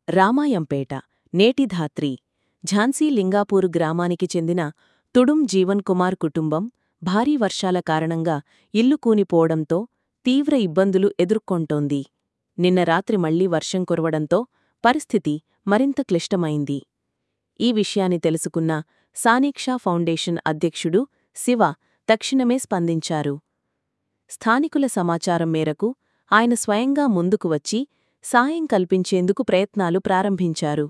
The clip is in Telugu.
రామాయంపేట నేటి ధాత్రి ఝాన్సీ లింగాపూర్ గ్రామానికి చెందిన తుడుం జీవన్ కుమార్ కుటుంబం భారీ వర్షాల కారణంగా ఇల్లు కూనిపోవడంతో తీవ్ర ఇబ్బందులు ఎదుర్కొంటోంది. నిన్న రాత్రి మళ్లీ వర్షం కురవడంతో పరిస్థితి మరింత క్లిష్టమైంది. ఈ విషయాన్ని తెలుసుకున్న సానిక్షా ఫౌండేషన్ అధ్యక్షుడు శివ తక్షణమే స్పందించారు. స్థానికుల సమాచారం మేరకు ఆయన స్వయంగా ముందుకు వచ్చి సాయం కల్పించేందుకు ప్రయత్నాలు ప్రారంభించారు.